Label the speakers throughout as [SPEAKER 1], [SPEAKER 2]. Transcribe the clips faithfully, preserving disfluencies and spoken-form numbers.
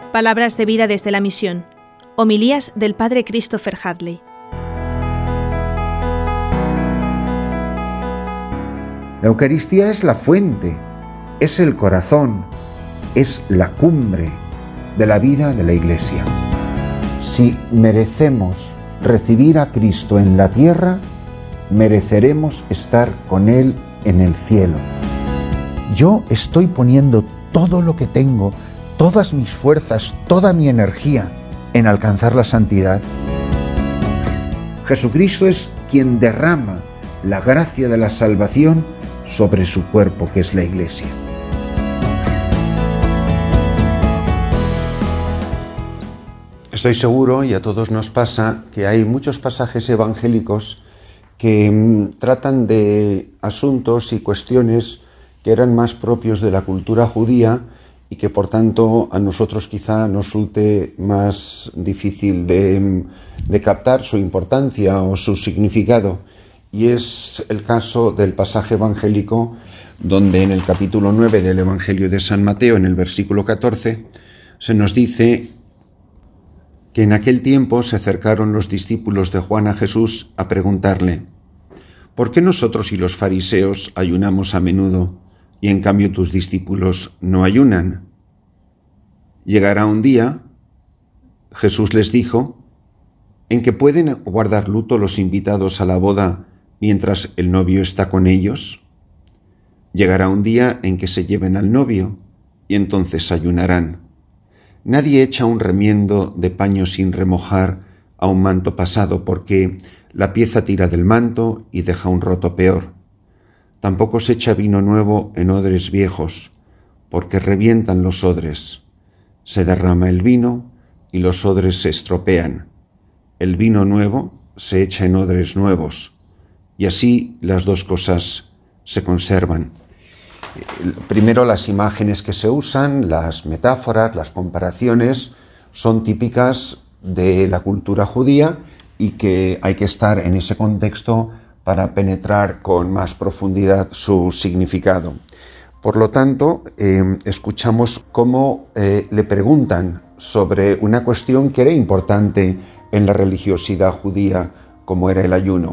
[SPEAKER 1] Palabras de vida desde la misión. Homilías del Padre Christopher Hadley.
[SPEAKER 2] La Eucaristía es la fuente, es el corazón, es la cumbre de la vida de la Iglesia. Si merecemos recibir a Cristo en la tierra, mereceremos estar con Él en el cielo. Yo estoy poniendo todo lo que tengo, todas mis fuerzas, toda mi energía en alcanzar la santidad. Jesucristo es quien derrama la gracia de la salvación sobre su cuerpo, que es la Iglesia. Estoy seguro, y a todos nos pasa, que hay muchos pasajes evangélicos que mmm, tratan de asuntos y cuestiones que eran más propios de la cultura judía y que por tanto a nosotros quizá nos resulte más difícil de, de captar su importancia o su significado. Y es el caso del pasaje evangélico donde en el capítulo nueve del Evangelio de San Mateo, en el versículo catorce, se nos dice que en aquel tiempo se acercaron los discípulos de Juan a Jesús a preguntarle: ¿por qué nosotros y los fariseos ayunamos a menudo y en cambio tus discípulos no ayunan? Llegará un día, Jesús les dijo, en que pueden guardar luto los invitados a la boda mientras el novio está con ellos. Llegará un día en que se lleven al novio y entonces ayunarán. Nadie echa un remiendo de paño sin remojar a un manto pasado, porque la pieza tira del manto y deja un roto peor. Tampoco se echa vino nuevo en odres viejos, porque revientan los odres. Se derrama el vino y los odres se estropean. El vino nuevo se echa en odres nuevos, y así las dos cosas se conservan. Primero, las imágenes que se usan, las metáforas, las comparaciones, son típicas de la cultura judía y que hay que estar en ese contexto para penetrar con más profundidad su significado. Por lo tanto, eh, escuchamos cómo eh, le preguntan sobre una cuestión que era importante en la religiosidad judía, como era el ayuno.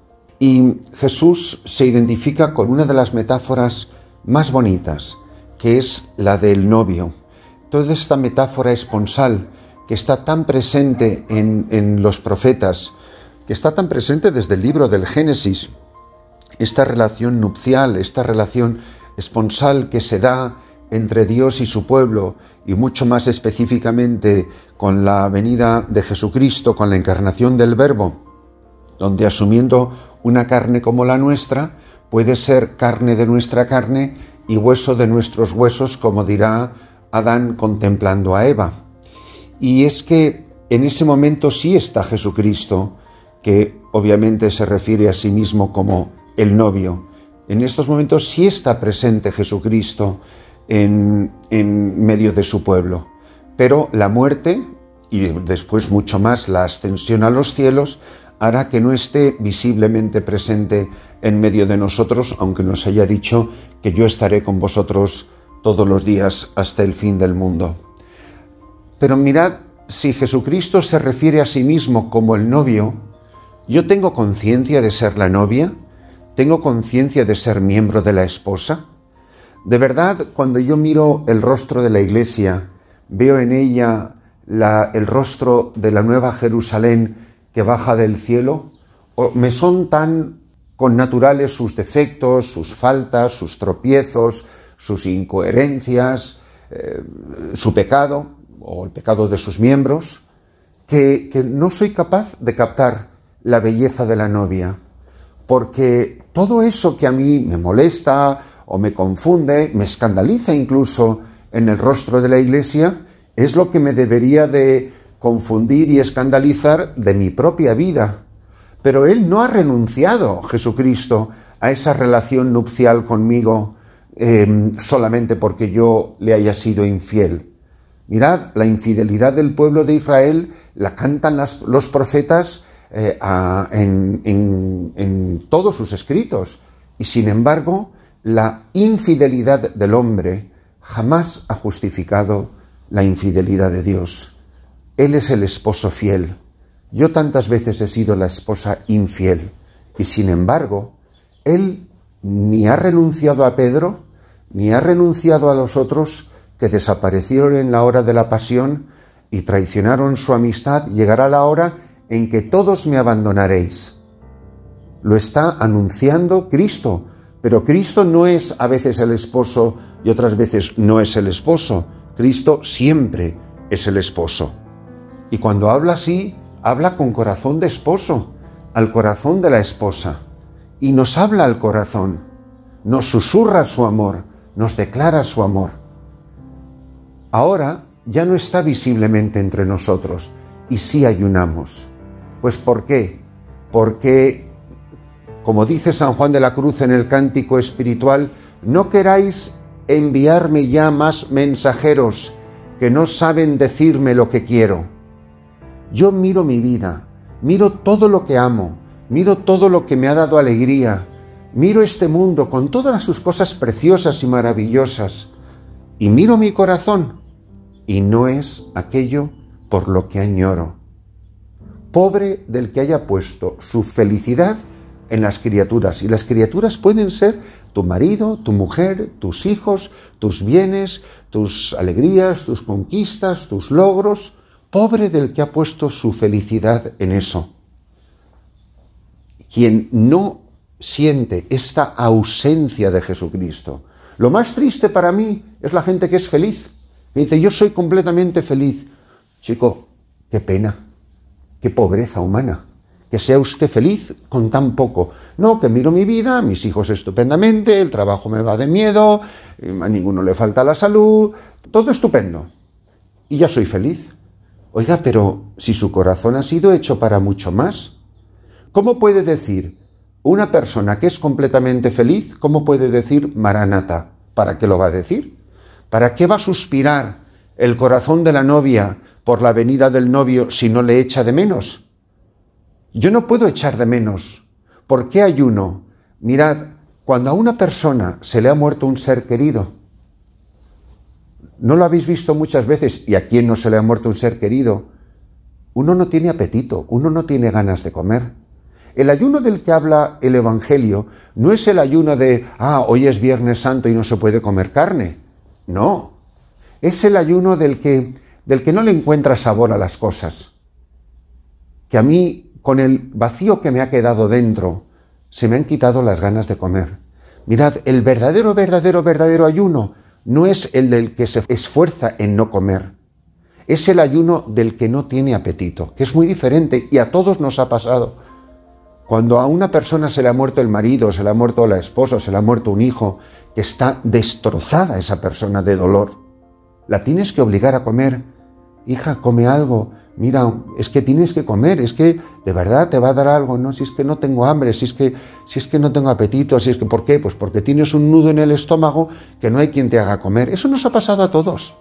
[SPEAKER 2] Y Jesús se identifica con una de las metáforas más bonitas, que es la del novio. Toda esta metáfora esponsal que está tan presente en, en los profetas, que está tan presente desde el libro del Génesis, esta relación nupcial, esta relación esponsal que se da entre Dios y su pueblo, y mucho más específicamente con la venida de Jesucristo, con la encarnación del Verbo, donde asumiendo una carne como la nuestra, puede ser carne de nuestra carne y hueso de nuestros huesos, como dirá Adán contemplando a Eva. Y es que en ese momento sí está Jesucristo, que obviamente se refiere a sí mismo como el novio. En estos momentos sí está presente Jesucristo en, en medio de su pueblo. Pero la muerte, y después mucho más la ascensión a los cielos, hará que no esté visiblemente presente en medio de nosotros, aunque nos haya dicho que yo estaré con vosotros todos los días hasta el fin del mundo. Pero mirad, si Jesucristo se refiere a sí mismo como el novio, ¿yo tengo conciencia de ser la novia? ¿Tengo conciencia de ser miembro de la esposa? De verdad, cuando yo miro el rostro de la Iglesia, veo en ella la, el rostro de la nueva Jerusalén que baja del cielo, o me son tan connaturales sus defectos, sus faltas, sus tropiezos, sus incoherencias, eh, su pecado o el pecado de sus miembros, que, que no soy capaz de captar la belleza de la novia, porque todo eso que a mí me molesta o me confunde, me escandaliza incluso en el rostro de la Iglesia, es lo que me debería de confundir y escandalizar de mi propia vida. Pero Él no ha renunciado, Jesucristo, a esa relación nupcial conmigo eh, solamente porque yo le haya sido infiel. Mirad, la infidelidad del pueblo de Israel la cantan las, los profetas eh, a, en, en, en todos sus escritos. Y sin embargo, la infidelidad del hombre jamás ha justificado la infidelidad de Dios. Él es el esposo fiel. Yo tantas veces he sido la esposa infiel y sin embargo, Él ni ha renunciado a Pedro, ni ha renunciado a los otros que desaparecieron en la hora de la pasión y traicionaron su amistad. Llegará la hora en que todos me abandonaréis. Lo está anunciando Cristo, pero Cristo no es a veces el esposo y otras veces no es el esposo. Cristo siempre es el esposo. Y cuando habla así, habla con corazón de esposo, al corazón de la esposa. Y nos habla al corazón, nos susurra su amor, nos declara su amor. Ahora ya no está visiblemente entre nosotros y sí ayunamos. Pues ¿por qué? Porque, como dice San Juan de la Cruz en el Cántico Espiritual, no queráis enviarme ya más mensajeros que no saben decirme lo que quiero. Yo miro mi vida, miro todo lo que amo, miro todo lo que me ha dado alegría, miro este mundo con todas sus cosas preciosas y maravillosas, y miro mi corazón, y no es aquello por lo que añoro. Pobre del que haya puesto su felicidad en las criaturas, y las criaturas pueden ser tu marido, tu mujer, tus hijos, tus bienes, tus alegrías, tus conquistas, tus logros. Pobre del que ha puesto su felicidad en eso. Quien no siente esta ausencia de Jesucristo. Lo más triste para mí es la gente que es feliz, que dice, yo soy completamente feliz. Chico, qué pena, qué pobreza humana, que sea usted feliz con tan poco. No, que miro mi vida, mis hijos estupendamente, el trabajo me va de miedo, a ninguno le falta la salud, todo estupendo. Y ya soy feliz. Oiga, pero si su corazón ha sido hecho para mucho más, ¿cómo puede decir una persona que es completamente feliz, cómo puede decir Maranatha? ¿Para qué lo va a decir? ¿Para qué va a suspirar el corazón de la novia por la venida del novio si no le echa de menos? Yo no puedo echar de menos. ¿Por qué ayuno? Mirad, cuando a una persona se le ha muerto un ser querido, ¿no lo habéis visto muchas veces? ¿Y a quién no se le ha muerto un ser querido? Uno no tiene apetito, uno no tiene ganas de comer. El ayuno del que habla el Evangelio no es el ayuno de, ah, hoy es Viernes Santo y no se puede comer carne. No, es el ayuno del que, del que no le encuentra sabor a las cosas. Que a mí, con el vacío que me ha quedado dentro, se me han quitado las ganas de comer. Mirad, el verdadero, verdadero, verdadero ayuno no es el del que se esfuerza en no comer. Es el ayuno del que no tiene apetito, que es muy diferente y a todos nos ha pasado. Cuando a una persona se le ha muerto el marido, se le ha muerto la esposa, se le ha muerto un hijo, que está destrozada esa persona de dolor, la tienes que obligar a comer. Hija, come algo. Mira, es que tienes que comer, es que de verdad te va a dar algo. No, si es que no tengo hambre, si es que, si es que no tengo apetito, si es que, ¿por qué? Pues porque tienes un nudo en el estómago que no hay quien te haga comer. Eso nos ha pasado a todos.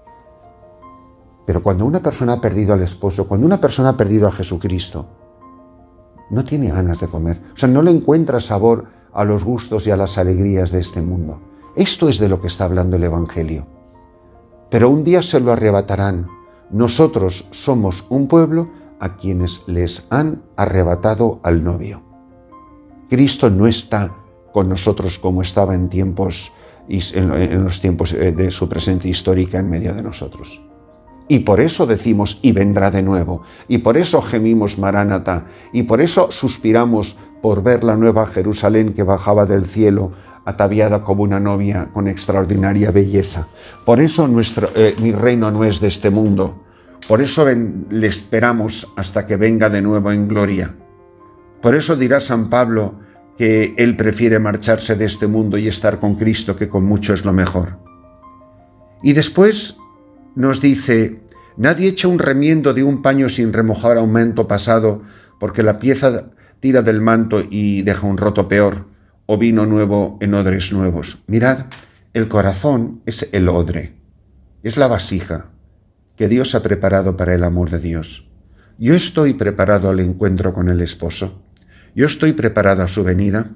[SPEAKER 2] Pero cuando una persona ha perdido al esposo, cuando una persona ha perdido a Jesucristo, no tiene ganas de comer. O sea, no le encuentra sabor a los gustos y a las alegrías de este mundo. Esto es de lo que está hablando el Evangelio. Pero un día se lo arrebatarán. Nosotros somos un pueblo a quienes les han arrebatado al novio. Cristo no está con nosotros como estaba en tiempos, en los tiempos de su presencia histórica en medio de nosotros. Y por eso decimos, y vendrá de nuevo, y por eso gemimos Maranatha, y por eso suspiramos por ver la nueva Jerusalén que bajaba del cielo, ataviada como una novia con extraordinaria belleza. Por eso nuestro, eh, mi reino no es de este mundo. Por eso ven, le esperamos hasta que venga de nuevo en gloria. Por eso dirá San Pablo que él prefiere marcharse de este mundo y estar con Cristo, que con mucho es lo mejor. Y después nos dice, nadie echa un remiendo de un paño sin remojar a un manto pasado, porque la pieza tira del manto y deja un roto peor, o vino nuevo en odres nuevos. Mirad, el corazón es el odre, es la vasija que Dios ha preparado para el amor de Dios. Yo estoy preparado al encuentro con el esposo. Yo estoy preparado a su venida.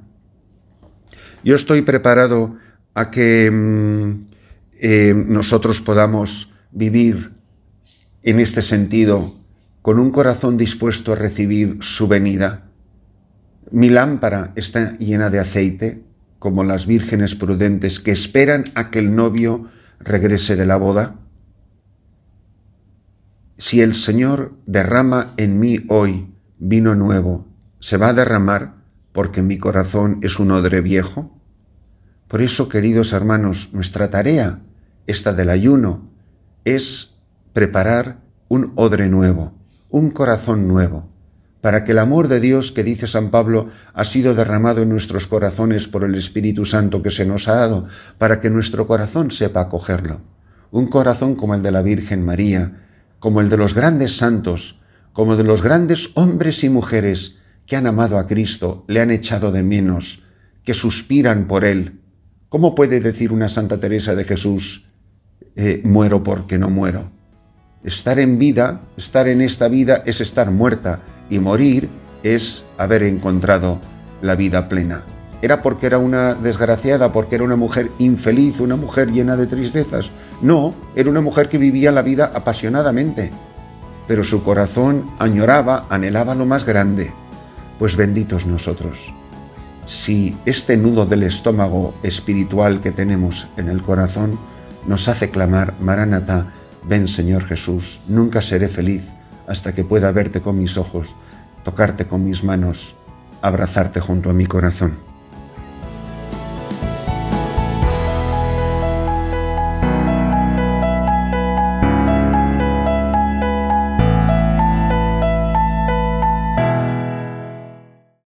[SPEAKER 2] Yo estoy preparado a que mmm, eh, nosotros podamos vivir en este sentido, con un corazón dispuesto a recibir su venida? Mi lámpara está llena de aceite, como las vírgenes prudentes que esperan a que el novio regrese de la boda. Si el Señor derrama en mí hoy vino nuevo, ¿se va a derramar porque mi corazón es un odre viejo? Por eso, queridos hermanos, nuestra tarea, esta del ayuno, es preparar un odre nuevo, un corazón nuevo, para que el amor de Dios, que dice San Pablo, ha sido derramado en nuestros corazones por el Espíritu Santo que se nos ha dado, para que nuestro corazón sepa acogerlo. Un corazón como el de la Virgen María, como el de los grandes santos, como de los grandes hombres y mujeres que han amado a Cristo, le han echado de menos, que suspiran por Él. ¿Cómo puede decir una Santa Teresa de Jesús, eh, muero porque no muero? Estar en vida, estar en esta vida es estar muerta, y morir es haber encontrado la vida plena. ¿Era porque era una desgraciada, porque era una mujer infeliz, una mujer llena de tristezas? No, era una mujer que vivía la vida apasionadamente, pero su corazón añoraba, anhelaba lo más grande. Pues benditos nosotros, si este nudo del estómago espiritual que tenemos en el corazón nos hace clamar, Maranatá, ven Señor Jesús, nunca seré feliz hasta que pueda verte con mis ojos, tocarte con mis manos, abrazarte junto a mi corazón.